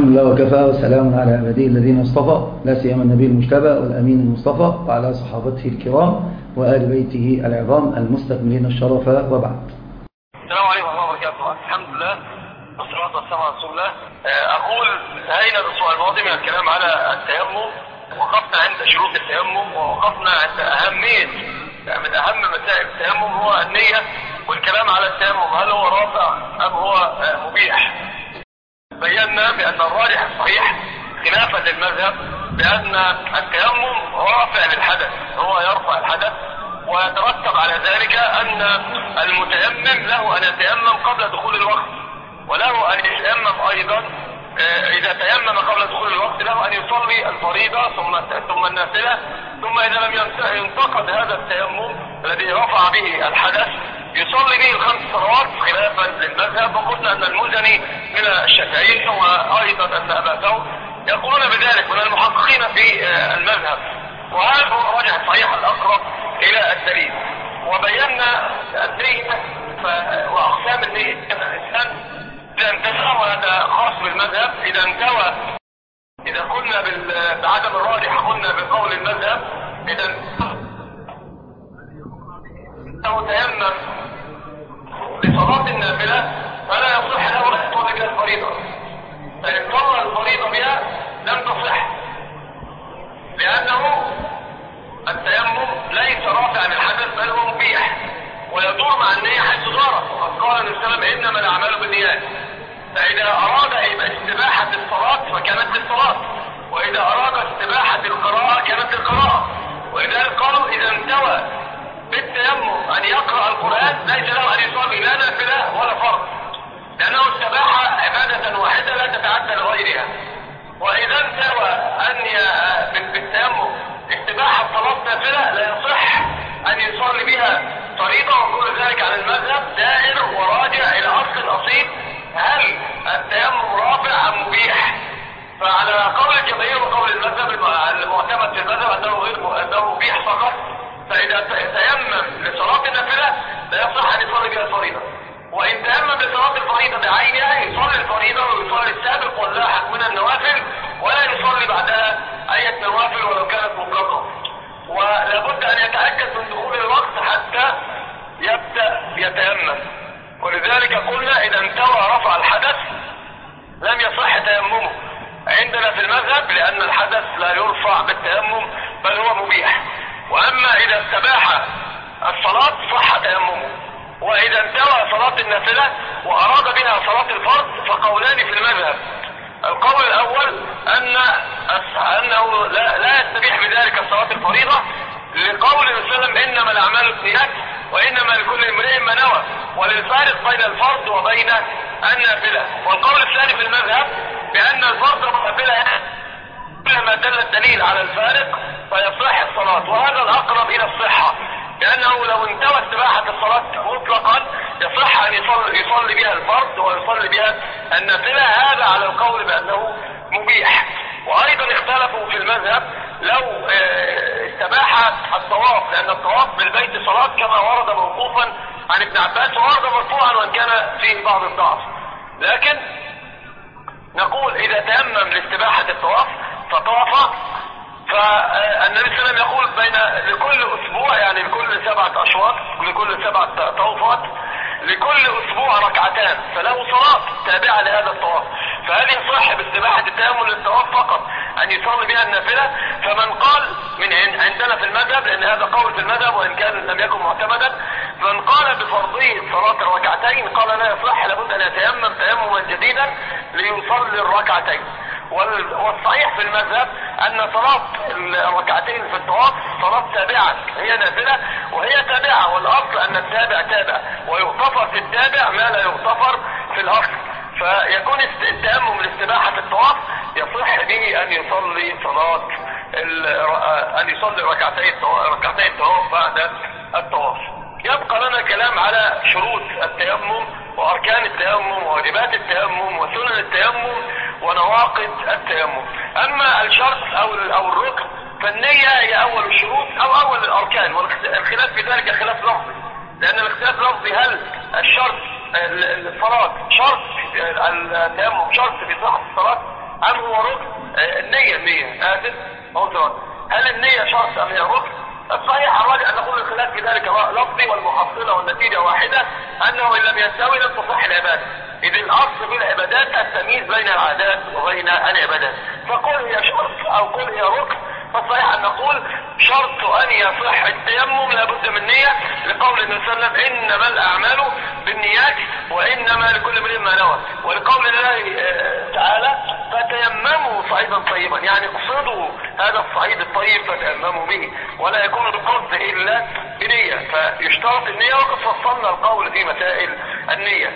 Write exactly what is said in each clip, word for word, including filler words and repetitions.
الحمد لله وكفى، وسلام على عباده الذين اصطفى، لا سيما النبي المجتبى والأمين المصطفى وعلى صحابته الكرام وآل بيته العظام المستكملين الشرف، وبعد. السلام عليكم ورحمة الله وبركاته. الحمد لله والصلاة والسلام على رسول الله. أقول انتهينا بالأسبوع الماضي من الكلام على التيمم، وقفنا عند شروط التيمم، ووقفنا عند أهمية من أهم مسائل التيمم هو النية، والكلام على التيمم هل هو رافع أم هو مبيح. بينا بأن الراجح الصحيح خلافا للمذهب بأن التيمم رافع للحدث، هو يرفع الحدث، ويترتب على ذلك أن المتيمم له أن يتيمم قبل دخول الوقت، وله أن يتيمم أيضا إذا تيمم قبل دخول الوقت له أن يصلي الفريضة ثم ثم النافلة، ثم إذا لم ينتقد هذا التيمم الذي رفع به الحدث يصلي به الخمس صلوات خلافا للمذهب. وقلنا أن المزني من الشافعية وأيضا أن أبا ثور يقولون بذلك من المحققين في المذهب، وهذا هو الراجح الصحيح الأقرب إلى الدليل. وبينا النية وأقسام النية أن الإنسان إذا انتهى، وهذا خاص بالمذهب، إذا انتوى إذا قلنا بعدم الراجح قلنا بقول المذهب إذا أنه تيمم لصلاة النافلة فلا يصح له أن يصلي بها الفريضة، فإن صلى الفريضة بها لم تصح، لأنه التيمم ليس رافعا للحدث بل هو مبيح، ويدور مع النية حيث دارت. وقد قال النبي صلى الله عليه وسلم إنما الأعمال بالنيات، فإذا أراد استباحة الصلاة فكانت للصلاة، وإذا أراد استباحة القراءة كانت للقراءة. ولذلك قالوا إذا انتوى بالتيمم أن يقرأ القرآن ليس له أن يصلي لا نافلة ولا فرض، لأنه استباح عبادة واحدة لا تتعدى لغيرها. وإذا انتوى أن بالتيمم استباحة صلاة نافلة لا يصح أن يصلي بها فريضة، وكل ذلك على المذهب دائر وراجع إلى أصل أصيل، هل التيمم رافع أم مبيح؟ فعلى قول الجماهير وقول المذهب المعتمد في المذهب أنه غير أنه مبيح فقط، فإذا تيمم لصلاة النافلة لا يصح أن يصلي بها الفريضة، وإن تيمم لصلاة الفريضة بعينها يصلي الفريضة ويصلي السابق واللاحق من النوافل، ولا يصلي بعدها أي نوافل ولو كانت مطلقة. ولابد أن يتأكد من دخول الوقت حتى يبدأ يتيمم. ولذلك قلنا إذا انتوى رفع الحدث لم يصح تيممه عندنا في المذهب، لأن الحدث لا يرفع بالتيمم بل هو مبيح. وأما إذا استباح الصلاة صح تيممه. وإذا انتوى صلاة النافلة وأراد بها صلاة الفرض فقولان في المذهب. القول الأول أن أنه لا, لا يستبيح بذلك الصلاة الفريضة، لقول النبي صلى الله عليه وسلم إنما الأعمال بالنيات وإنما لكل امرئ ما نوى، وللفارق بين الفرض وبين النافلة. والقول الثاني في المذهب بأن الفرض والنافلة كلما دل الدليل على الفارق فيصح الصلاة، وهذا الأقرب إلى الصحة، لأنه لو انتوى استباحة الصلاة مطلقا يصح أن يصلي, يصلي بها الفرض ويصلي بها النافلة، هذا على القول بأنه مبيح. وأيضا اختلفوا في المذهب لو استباح الطواف، لأن الطواف بالبيت صلاة كما ورد موقوفا عن ابن عباس وورد مرفوعا وإن كان فيه بعض الضعف، لكن نقول إذا تيمم لاستباحة الطواف فطاف، فالنبي صلى الله عليه وسلم يقول بين لكل أسبوع، يعني لكل سبعة أشواط، لكل سبعة طوفات، لكل أسبوع ركعتان، فله صلاة تابعة لهذا الطواف. فهل يصح باستباحة التيمم للطواف فقط أن يصلي بها النافلة؟ فمن قال من عندنا في المذهب، لأن هذا قول في المذهب وإن كان لم يكن معتمدا، من قال بفرضية صلاة الركعتين قال لا يصح، لابد أن يتيمم تيمما جديدا ليصلي الركعتين. والصحيح في المذهب أن صلاة الركعتين في الطواف صلاة تابعة، هي نافلة وهي تابعة، والأصل أن التابع تابع ويغتفر في التابع ما لا يغتفر في الأصل. فيكون التيمم لاستباحة الطواف يصح به أن يصلي صلاة أن يصلي ركعتين ركعتين الطواف بعد الطواف. يبقى لنا كلام على شروط التيمم وأركان التيمم وواجبات التيمم وسنن التيمم ونواقض التيمم. أما الشرط أو أو الركن فالنية هي أول الشروط أو أول الأركان، والخلاف في ذلك خلاف لفظي، لأن الاختلاف لفظي هل الشرط الصلاة شرط التيمم شرط في صحة الصلاة هل هو ركن؟ النية النية آسف أوترا. هل النية شرط أم هي ركن؟ الصحيح الراجع أن نقول الخلاف في ذلك لفظي، والمحصلة والنتيجة واحدة، أنه إن لم يستوي لم تصح العبادة، إذ الأصل في العبادات التمييز بين العادات وبين العبادات. فقل هي شرط أو قل هي ركن، فالصحيح أن نقول شرط أن يصح التيمم لابد من نية، لقول النبي صلى الله عليه وسلم إنما الأعمال بالنيات وإنما لكل امرئ ما نوى، ولقول الله تعالى فتيمموا صعيدا طيبا، يعني اقصدوا هذا الصعيد الطيب فتيمموا به، ولا يكون القصد إلا بنية، فيشترط النية، وقد فصلنا القول في مسائل النية.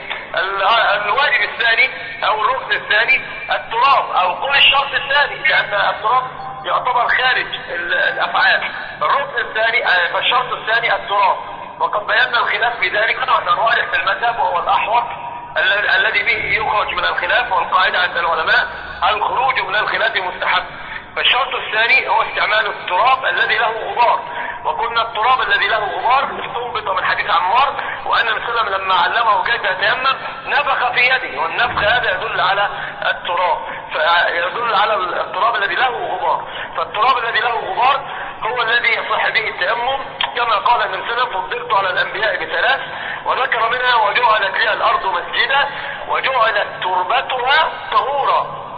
الواجب الثاني أو الركن الثاني التراب، أو قل الشرط الثاني، لأن التراب يعتبر خارج الأفعال. الركن الثاني فالشرط الثاني التراب، وقد بينا الخلاف في ذلك، أن الراجح في المذهب وهو الأحوط الذي به يخرج من الخلاف، والقاعدة عند العلماء الخروج من الخلاف مستحب. فالشرط الثاني هو استعمال التراب الذي له غبار، وقلنا التراب الذي له غبار استنبط من حديث عمار، وأن النبي صلى الله عليه وسلم لما علمه كيف يتيمم نفخ في يده، والنفخ هذا يدل على التراب، فيدل على التراب الذي له غبار. فالتراب الذي له غبار هو الذي يصح به التيمم، كما قال النبي صلى الله عليه وسلم فضلت على الأنبياء بثلاث، وذكر منها وجعلت لي الأرض مسجدا وجعلت تربتها طهورا.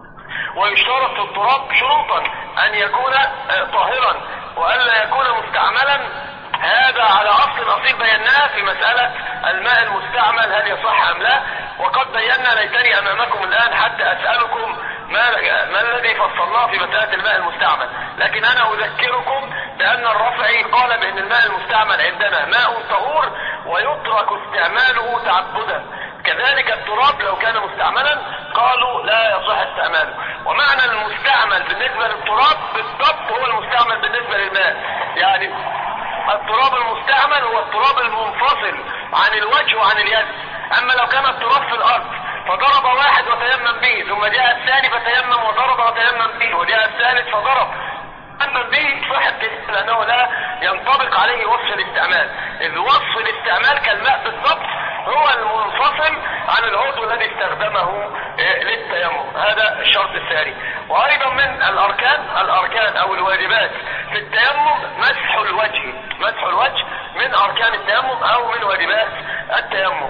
ويشترط في التراب شروطا أن يكون طاهرا وألا يكون مستعملا، هذا على أصل أصيل بيناه في مسألة الماء المستعمل هل يصح أم لا، وقد بينا ليتني أمامكم الآن حتى أسألكم ما, ما الذي فصلناه في مسألة الماء المستعمل. لكن أنا أذكركم بأن الرافعي قال بأن الماء المستعمل عندنا ماء طهور ويترك استعماله تعبدا، كذلك التراب لو كان مستعملا قالوا لا يصح استعماله. ومعنى المستعمل بالنسبة للتراب بالضبط هو المستعمل بالنسبة للماء، يعني التراب المستعمل هو التراب المنفصل عن الوجه وعن اليد. أما لو كان التراب في الأرض فضرب واحد وتيمم به، ثم جاء الثاني فتيمم وضرب وتيمم به، وجاء الثالث فضرب تيمم به، صح لأنه لا ينطبق عليه وصف الاستعمال، إذ وصف الاستعمال كالماء بالضبط هو المنفصل عن العضو الذي استخدمه للتيمم. هذا الشرط الثاني. وأيضا من الأركان الأركان أو الواجبات في التيمم مسح الوجه، مسح الوجه من أركان التيمم أو من واجبات التيمم،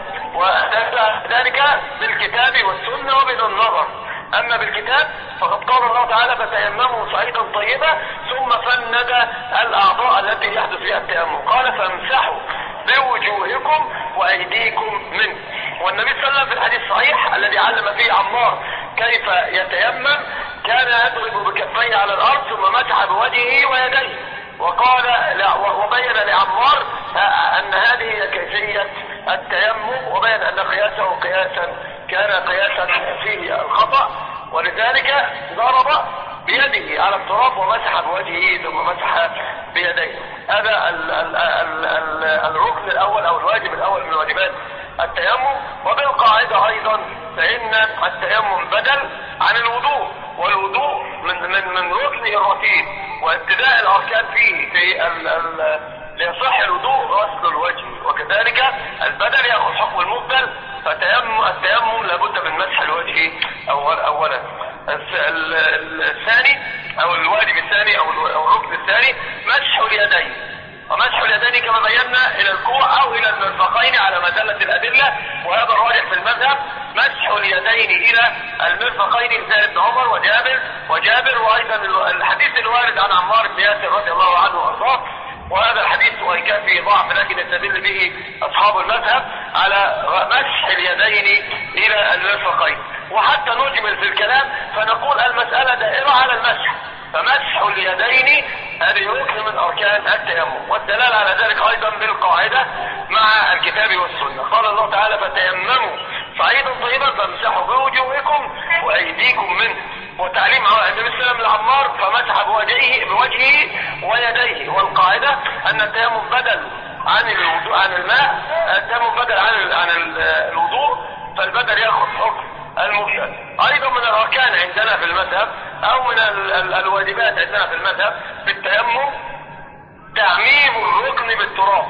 وذلك بالكتاب والسنة وبالنظر. أما بالكتاب فقد قال الله تعالى فتيمموا صعيدا طيبا، ثم فند الأعضاء التي يحدث فيها التيمم، قال فامسحوا بوجوهكم وأيديكم منه. والنبي صلى الله عليه وسلم في الحديث الصحيح الذي علم فيه عمار كيف يتيمم كان يضرب بكفيه على الأرض ثم مسح بوجهه ويديه، وقال لا وبين لعمار أن هذه هي كيفية التيمم، وبين أن قياسه قياسا كان قياسا فيه الخطأ، ولذلك ضرب بيده على التراب ومسح بوجهه ثم مسح بيديه. هذا ال ال ال ال الركن الأول أو الواجب الأول من واجبات التيمم. وبالقاعدة أيضا فإن التيمم بدل عن الوضوء، والوضوء من من من ركنه الرتيب وابتداء الأركان فيه في ال ال ليصح الوضوء غسل الوجه، وكذلك البدل يأخذ حكم المبدل، فتيمم التيمم لابد من مسح الوجه أول أولا. الثاني أو الواجب الثاني أو الركن الثاني مسح اليدين، ومسح اليدين كما بينا إلى الكوع أو إلى المرفقين على ما دلت الأدلة، وهذا الراجح في المذهب. مسح اليدين إلى المرفقين زي ابن عمر وجابر وجابر وأيضا الحديث الوارد عن عمار بن ياسر رضي الله عنه وأرضاه، وهذا الحديث وإن كان فيه ضعف لكن يستدل به أصحاب المذهب على مسح اليدين إلى المرفقين. وحتى نجمل في الكلام فنقول المسألة دائرة على المسح، فمسح اليدين هذه ركن من أركان التيمم، والدلالة على ذلك أيضا بالقاعدة مع الكتاب والسنة. قال الله تعالى فتيمموا صعيدا طيبا فامسحوا بوجوهكم وأيديكم منه، وتعليم النبي صلى الله عليه وسلم لعمار فمسح بوجهه بوجهه ويديه. والقاعدة أن التيمم بدل عن الوضوء عن الماء، التيمم بدل عن عن الوضوء، فالبدل يأخذ حكم المبدل. أيضا من الأركان عندنا في المذهب أو من ال ال الواجبات عندنا في المذهب في التيمم تعميم الركن بالتراب،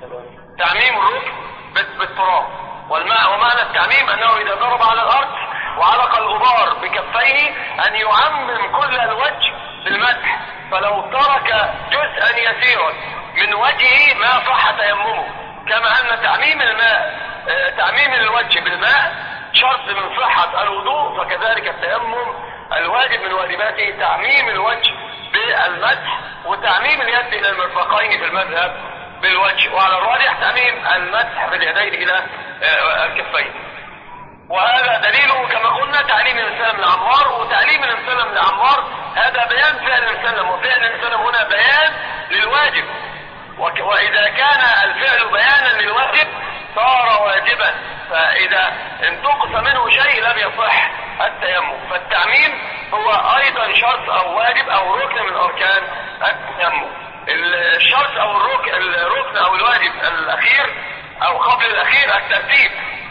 تعميم الركن بالتراب. والماء ومعنى التعميم أنه إذا ضرب على الأرض وعلق الغبار بكفيه أن يعمم كل الوجه بالمسح، فلو ترك جزءا يسيرا من وجهه ما صح تيممه. كما أن تعميم الماء تعميم الوجه بالماء شرط من صحة الوضوء، فكذلك التيمم الواجب من واجباته تعميم الوجه بالمسح، وتعميم اليد إلى المرفقين في المذهب بالوجه، وعلى الراجح تعميم المسح باليدين إلى الكفين. وهذا دليله كما قلنا تعليم الإنسان لعمار، وتعليم الإنسان لعمار هذا بيان فعل الإنسان، وفعل الإنسان هنا بيان للواجب، وإذا كان الفعل بيانا للواجب صار واجبا، فإذا انتقص منه شيء لم يصح التيمم. فالتعميم هو أيضا شرط أو واجب أو ركن من أركان التيمم. الشرط أو الركن الركن أو الواجب الأخير أو قبل الأخير الترتيب.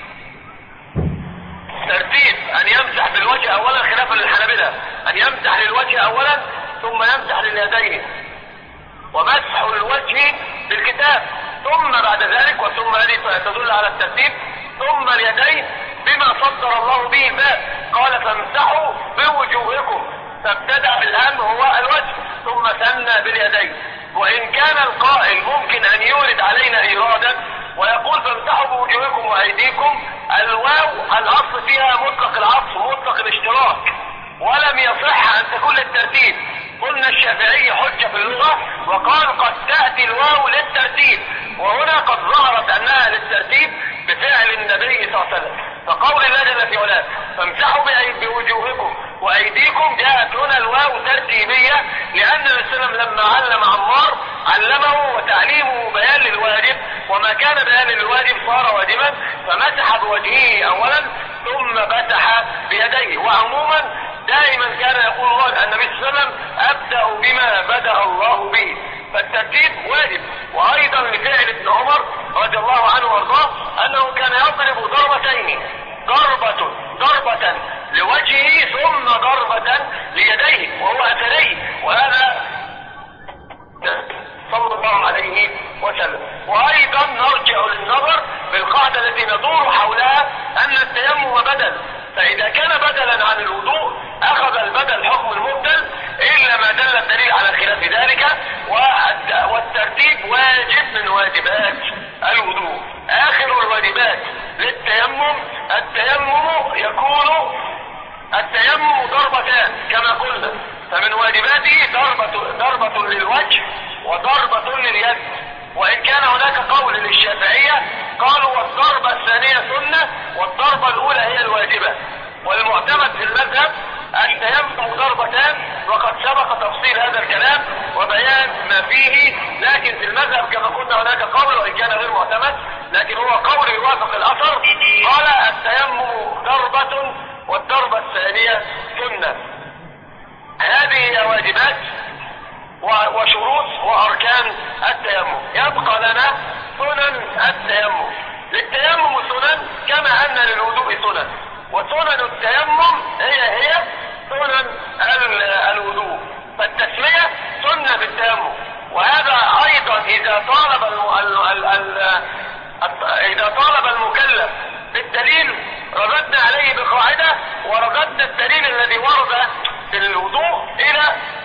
ترتيب أن يمسح بالوجه أولا خلافا للحنابلة، أن يمسح للوجه أولا ثم يمسح لليدين، ومسح الوجه بالكتاب، ثم بعد ذلك وثم هذه تدل على الترتيب، ثم اليدين بما صدر الله به الباب، قال فامسحوا بوجوهكم، فابتدأ بالأهم هو الوجه ثم ثنى باليدين. وإن كان القائل ممكن أن يورد علينا إيرادا ويقول فامسحوا بوجوهكم وأيديكم، الواو الأصل فيها مطلق العطف مطلق الاشتراك، ولم يصح أن تكون للترتيب. قلنا الشافعي حجة في اللغة وقال قد تأتي الواو للترتيب، وهنا قد ظهرت أنها للترتيب بفعل النبي صلى الله عليه وسلم، فقول الله جل في علاه فامسحوا بوجوهكم وأيديكم جاءت هنا الواو ترتيبية، لأن النبي صلى الله عليه وسلم لما علم عمار علمه وتعليمه بيان للواجب، وما كان بيان للواجب صار واجبا، فمسح بوجهه أولا ثم مسح بيديه. وعموما دائما كان يقول الله النبي صلى الله عليه وسلم أبدأ بما بدأ الله به، فالترتيب واجب. وأيضا لفعل ابن عمر رضي الله عنه وارضاه أنه كان يضرب ضربتين، ضربة ضربة لوجهه ثم ضربة ليديه، وهو أثري، وهذا صلى الله عليه وسلم. وأيضا نرجع للنظر بالقاعدة التي ندور حولها أن التيمم بدل، فإذا كان بدلا عن الوضوء أخذ البدل حكم المبدل إلا ما دل الدليل على خلاف ذلك، والترتيب واجب من واجبات الوضوء. آخر الواجبات للتيمم التيمم يكون التيمم ضربتان كما قلنا، فمن واجباته ضربة, ضربة للوجه وضربة لليد. وإن كان هناك قول للشافعية قالوا والضربة الثانية سنة والضربة الأولى هي الواجبة، والمعتمد في المذهب التيمم ضربتان، وقد سبق تفصيل هذا الكلام وبيان ما فيه. لكن في المذهب كما قلنا هناك قول وإن كان غير معتمد، لكن هو قول يوافق الأثر، قال التيمم ضربة والضربة الثانية سنة. هذه هي واجبات وشروط وأركان التيمم. يبقى لنا سنن التيمم. للتيمم سنن كما أن للوضوء سنن، وسنن التيمم هي هي سنن الوضوء، فالتسمية سنة في التيمم. وهذا أيضا إذا طالب الم... ال... ال... ال... إذا طالب المكلف بالدليل رددنا عليه بقاعدة، ورددنا الدليل الذي ورد في الوضوء إلى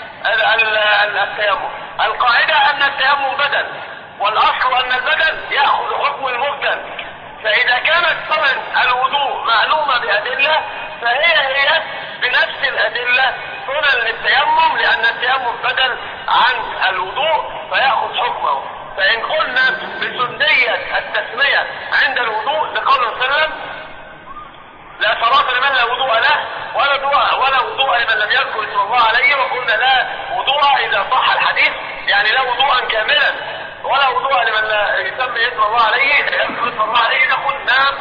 التيمم. القاعدة أن التيمم بدل، والأصل أن البدل يأخذ حكم المبدل، فإذا كانت سنن الوضوء معلومة بأدلة فهي هي بنفس الأدلة سنن للتيمم، لأن التيمم بدل عن الوضوء فيأخذ حكمه. فإن قلنا بسنية التسمية عند الوضوء لقول صلى الله عليه وسلم لا صلاة لمن لا وضوء له ولا دعاء ولا وضوء لمن لم يذكر اسم الله عليه، وقلنا لا وضوء إذا صح الحديث يعني لا وضوءا كاملا، ولا وضوء لمن لا يسمي اسم الله عليه يذكر اسم الله عليه، نقول نعم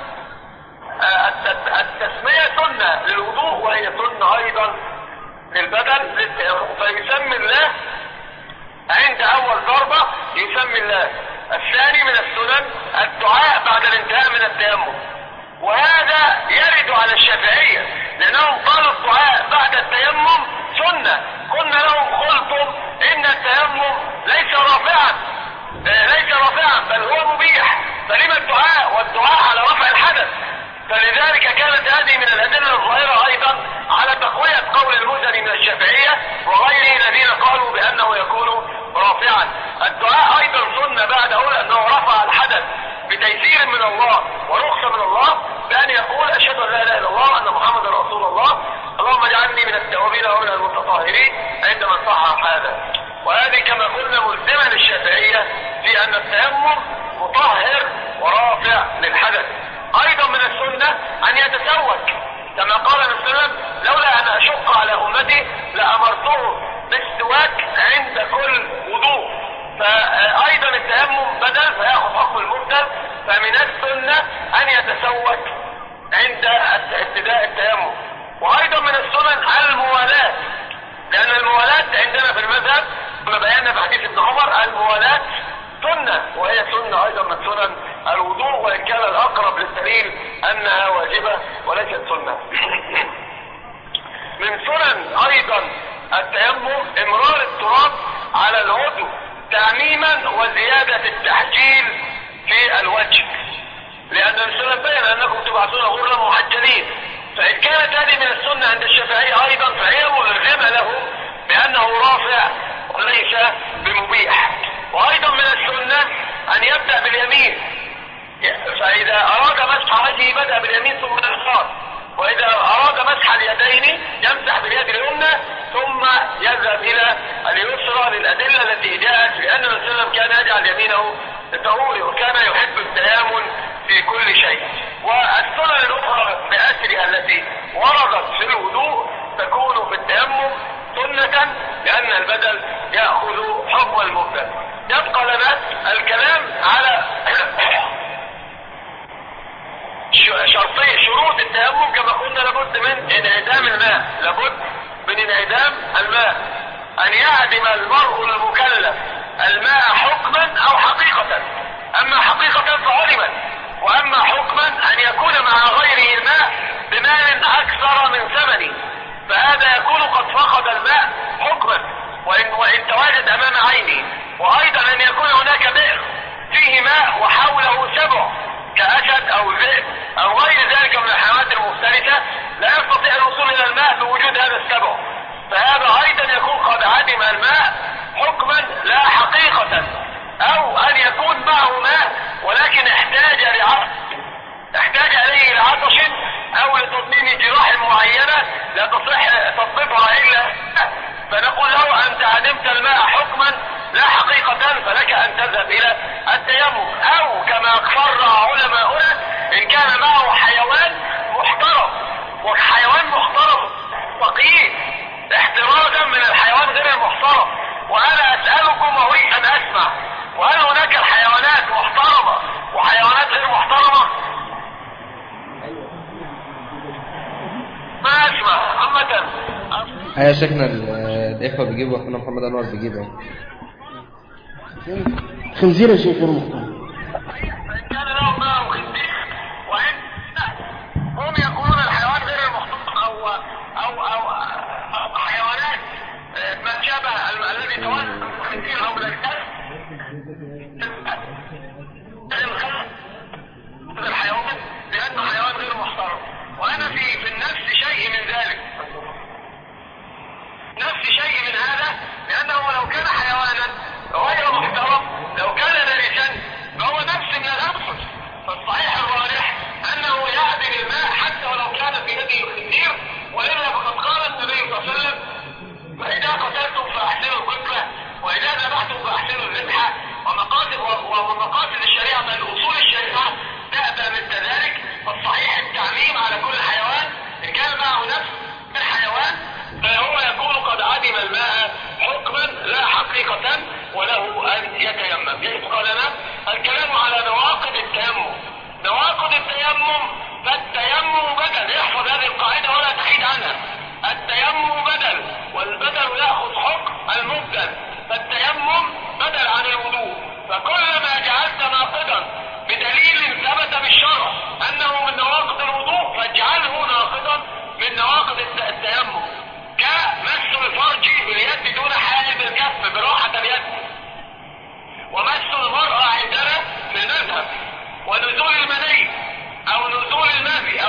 التسمية سنة للوضوء وهي سنة أيضا للبدن. فيسمي الله عند أول ضربة يسمي الله. الثاني من السنن الدعاء بعد الانتهاء من التيمم، وهذا يرد على الشافعية لأنهم قالوا الدعاء بعد التيمم سنة. قلنا لهم قلتم إن التيمم ليس رافعا ليس رافعا بل هو مبيح، فلما الدعاء والدعاء على رفع الحدث، فلذلك كانت هذه من الأدلة الظاهرة أيضا على تقوية قول المزني من الشافعية وغيره الذين قالوا بأنه يكون رافعا. الدعاء أيضا سنة بعد أولى أنه رفع الحدث بتيسير من الله ورخصة من الله بأن يقول أشهد أن لا إله إلا الله وأن محمد رسول الله اللهم اجعلني من التوابين ومن المتطهرين عندما صح هذا. وهذه كما قلنا ملزمة للشافعية في أن التيمم مطهر ورافع للحدث. أيضا من السنة أن يتسوك كما قال النبي صلى الله عليه وسلم لولا أن أشق على أمتي لأمرته بالسواك عند كل وضوء. فأيضا التيمم بدل فيأخذ حكم المبدل. فمن السنة أن يتسوك عند ابتداء التيمم. وأيضا من السنن الموالاة، لأن الموالاة عندنا في المذهب كما بينا في حديث ابن عمر الموالاة سنة، وهي سنة أيضا من سنن الوضوء، وإن كان الأقرب للدليل أنها واجبة وليست سنة. من سنن أيضا التيمم إمرار التراب على العضو تعميما وزيادة التحجيل في الوجه، لأن الرسول بين أنكم تبعثون غرا محجلين. فإن كانت هذه من السنة عند الشافعي أيضا فهي ملزمة له بأنه رافع وليس بمبيح. وأيضا من السنة أن يبدأ باليمين، فإذا أراد مسح وجهه بدأ باليمين ثم اليسار، وإذا أراد مسح اليدين يمسح باليد اليمنى ثم يذهب إلى اليسرى للأدلة التي جاءت بأن النبي صلى الله عليه وسلم كان يجعل يمينه للطهور وكان يحب التيامن في كل شيء. والسنن الأخرى بأسرها التي وردت في الوضوء تكون في التيمم سنة، لأن البدل يأخذ حكم المبدل. يبقى لنا الكلام على شرطي شروط التيمم. كما قلنا لابد من انعدام الماء، لابد من انعدام الماء، أن يعدم المرء المكلف الماء حكما أو حقيقة. أما حقيقة فعلما، وأما حكما أن يكون مع غيره الماء بمال أكثر من ثمنه، فهذا يكون قد فقد الماء حكما وإن, وإن تواجد أمام عينه. وأيضا أن يكون هناك بئر فيه ماء وحوله سبع كأسد أو ذئب أو غير ذلك من الحيوانات المفترسة لا يستطيع الوصول إلى الماء بوجود هذا السبع، فهذا أيضا يكون قد عدم الماء حكما لا حقيقة. أو أن يكون معه ماء ولكن احتاج لعطش، احتاج عليه لعطش أو لتطبيب جراح معينة لا تصح تطبيبها إلا، فنقول له أنت عدمت الماء حكما لا حقيقة فلك أن تذهب إلى التيمم. أو كما قرر علماؤنا إن كان معه حيوان محترم، وحيوان محترم فقير احترازا من الحيوان غير المحترم. وأنا أسألكم وأريد أن أسمع، وهل هناك الحيوانات محترمة وحيوانات غير محترمة؟ ما أسمع عامة. يا شيخنا الإخوة بيجيبوا، أخونا محمد أنور بيجيبوا خنزير يا شيخ غير محترم. فإن كان لهم معه خنزير وإن هم يقولون الحيوان غير المحترم أو أو أو, أو حيوانات ما شابه الذي توازن الخنزير أو الكلب الحيوان لأنه حيوان غير محترم. وأنا في في النفس شيء من ذلك، نفس شيء من هذا، لأنه لو كان حيوانا غير محترم لو كان نارسا فهو نفس من الأنفس. فالصحيح الراجح أنه يعدل الماء حتى ولو كان في يده الخنزير، وإلا فقد قال النبي صلى الله عليه وسلم فإذا قتلتم فأحسنوا القتلة وإذا ذبحتم فأحسنوا الذبحة. ومقاصد ومقاصد الشريعة بل أصول الشريعة تأبى مثل ذلك. فالصحيح التعميم على كل حيوان إن كان معه نفس من حيوان فهو يكون قد عدم الماء حكما لا حقيقة وله أن يتيمم. يبقى لنا الكلام على نواقض التيمم. نواقض التيمم فالتيمم بدل، يحفظ هذه القاعدة ولا تحيد عنها. التيمم بدل، والبدل يأخذ حكم المبدل. فالتيمم بدل عن الوضوء، فكلما جعلت ناقضا بدليل ثبت بالشرع أنه من نواقض الوضوء فاجعله ناقضا من نواقض التيمم، كمس الفرج باليد دون حائل الكف براحة اليد، ومس المرأة عندنا في المذهب، ونزول المني أو نزول المذي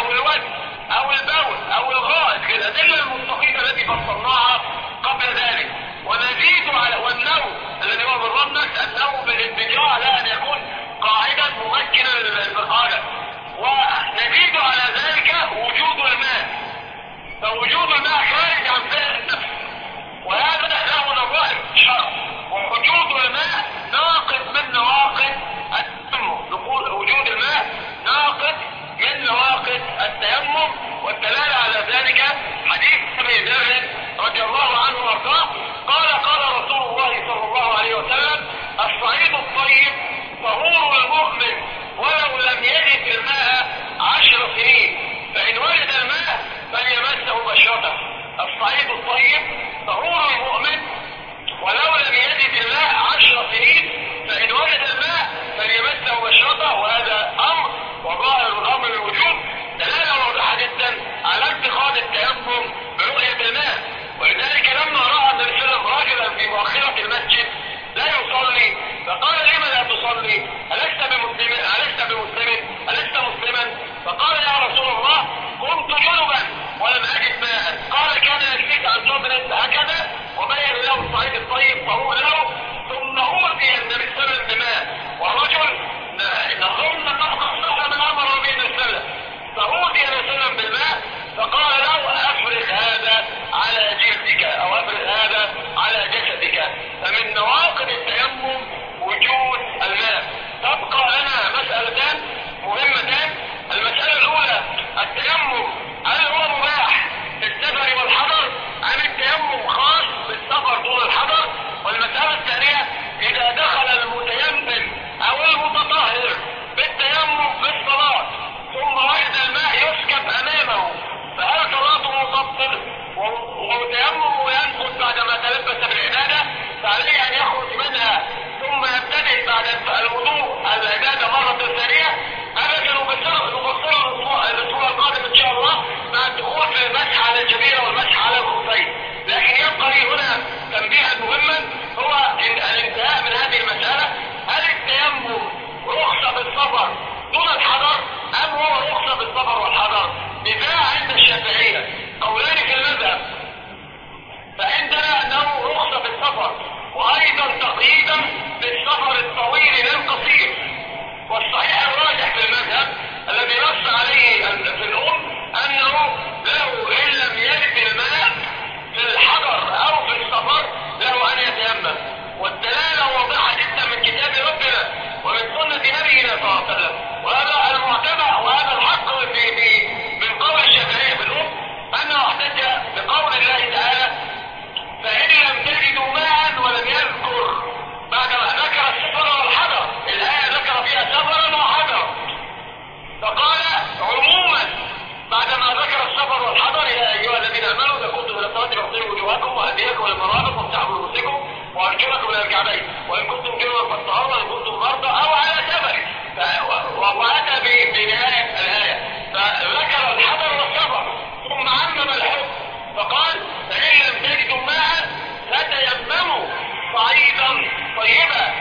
طيبة